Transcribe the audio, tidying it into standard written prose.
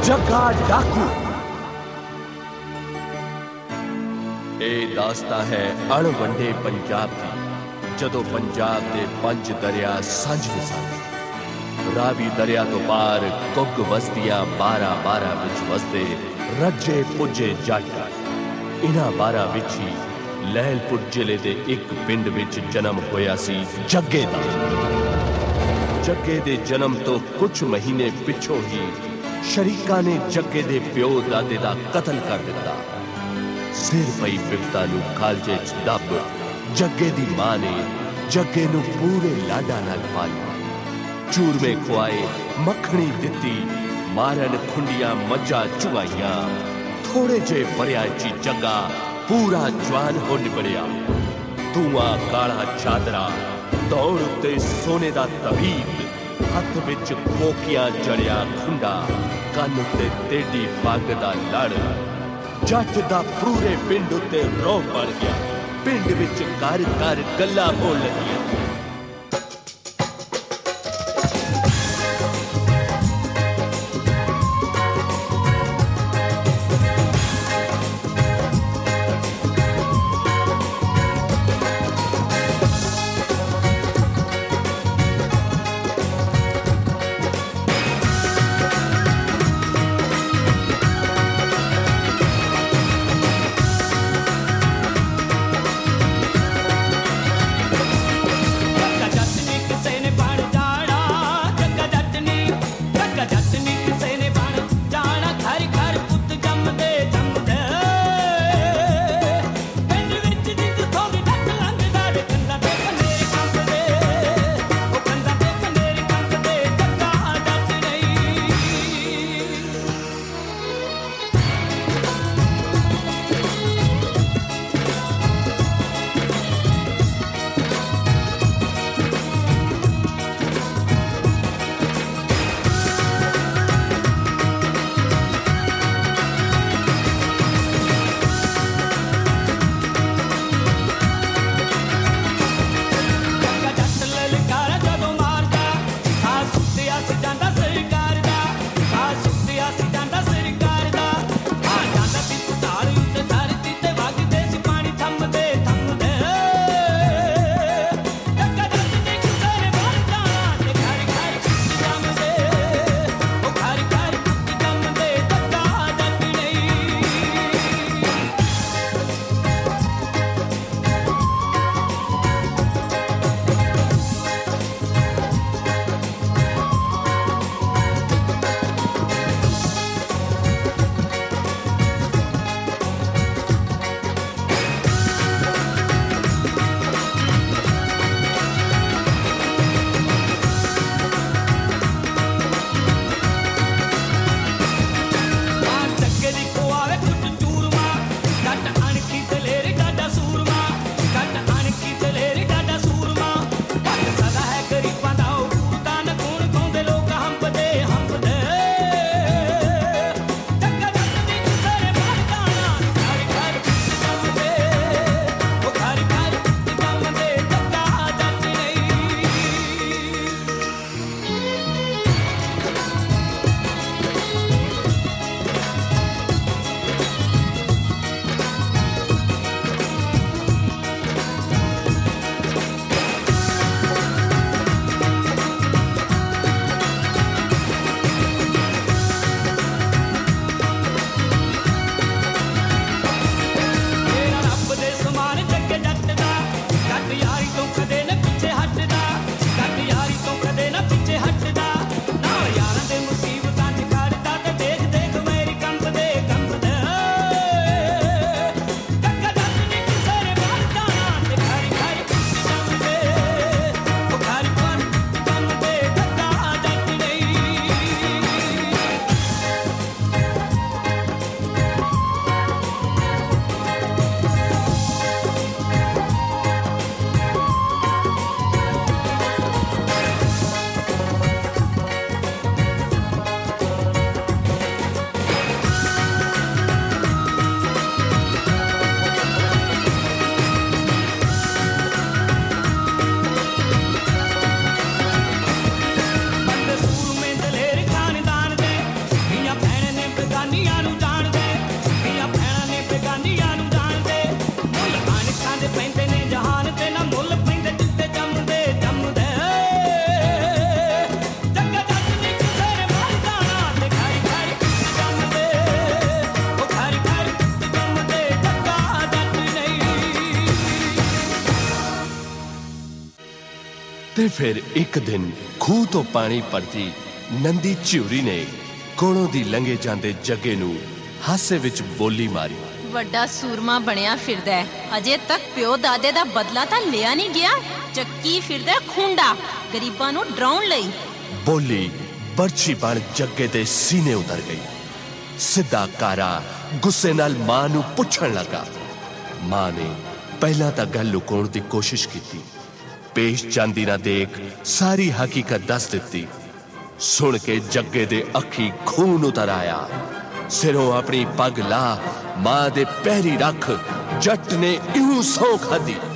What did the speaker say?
जग्गा डाकू। ये दास्तां है अणवंडे पंजाब की, जदों पंजाब दे 5 दरिया सांझे सन। रावी दरिया तो पार कुग वसदियां 12 विच वसदे रज्जे पुजे जट। इन्हां 12 विच ही लैलपुर जिले दे एक पिंड विच जन्म होया सी जग्गे दा। जग्गे दे जन्म तो कुछ महीने पिछों ही शरीका ने जग्गे दे प्यो दादे दा कतल कर दिता। सिर पई बिपता नूं कालजे च दब जग्गे दी मां ने जग्गे नूं पूरे लाडा नाल पालिया। चूरमे खुआए, मखणी दिती, मारन खुंडियां मज्जा चुआइयां। थोड़े जे बरिया ची जग्गा पूरा जवान हो निबड़िया। धुआं काला चादरा, दौड़ उत्ते सोने दा तबीब, हथ विच कोकियां जड़िया खुंडा, कन उत्ते तेडी पग दा लड़। जट दा पूरे पिंड उत्ते रोह बढ़ गया। पिंड विच घर घर गल्लां होण लगियां। ते फिर एक दिन खूह तो पानी भरती नंदी झिउरी ने कोलों दी लंघे जांदे जग्गे नूं हासे विच बोली मारी, ਵੱਡਾ सूरमा ਬਣਿਆ ਫਿਰਦਾ ਹੈ। ਅਜੇ ਤੱਕ ਪਿਓ ਦਾਦੇ ਦਾ ਬਦਲਾ ਤਾਂ ਲਿਆ ਨਹੀਂ ਗਿਆ, ਚੱਕੀ ਫਿਰਦਾ ਖੁੰਡਾ ਗਰੀਬਾਂ ਨੂੰ ਡਰਾਉਣ ਲਈ। बोली बरछी बण जग्गे दे सीने उतर गई। सिद्धा कारा गुस्से नाल मां नूं पुछण लगा। मां ने पहला तां गल लुकाउण दी कोशिश कीती, पेश चांदी ना देख सारी हकीकत दस दित्ती। सुन के जग्गे दे अखी खून उतर आया। सिरों अपनी पग ला मां दे पैरी रख जट ने इऊं सौं खाधी।